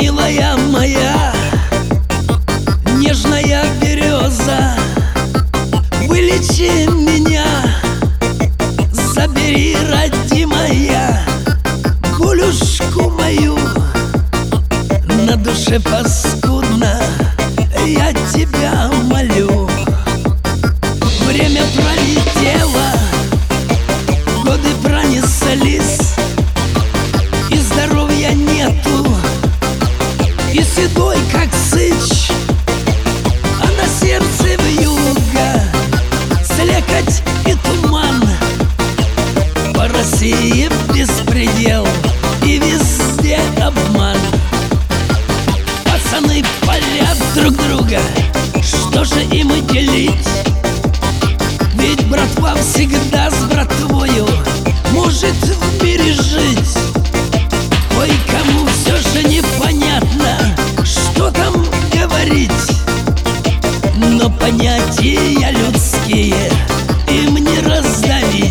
Милая моя, нежная береза, вылечи меня, забери, родимая, болюшку мою. На душе паскудно, я тебя молю. Время пролетело, годы пронеслись, и здоровья нету, и седой, как сыч, а на сердце вьюга, слякоть и туман. По России беспредел, и везде обман. Пацаны палят друг друга, что же им и делить? Ведь братва всегда с братвою может в мире жить. Ой, кому все же непонятно, что там говорить, но понятия людские им не раздавить.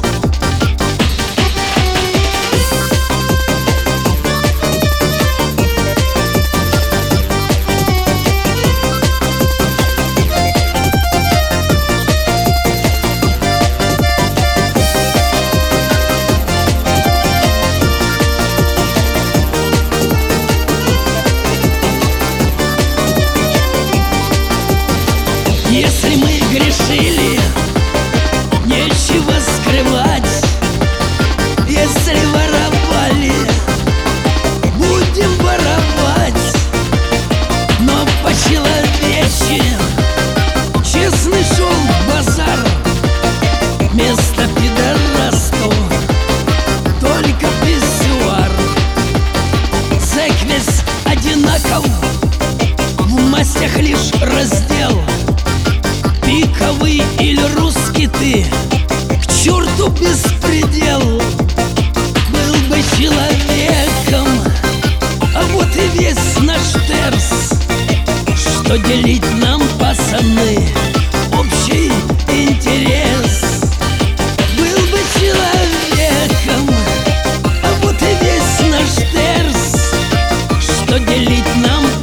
Если мы грешили, нечего скрывать. Если воровали, будем воровать. Но по-человече честный шел базар. Место пидорасту только писсуар. Зэк весь одинаков, в мастях лишь раздел. Пиковый или русский ты, к черту беспредел. Был бы человеком, а вот и весь наш терс. Что делить нам, пацаны, общий интерес. Был бы человеком, а вот и весь наш терс. Что делить нам,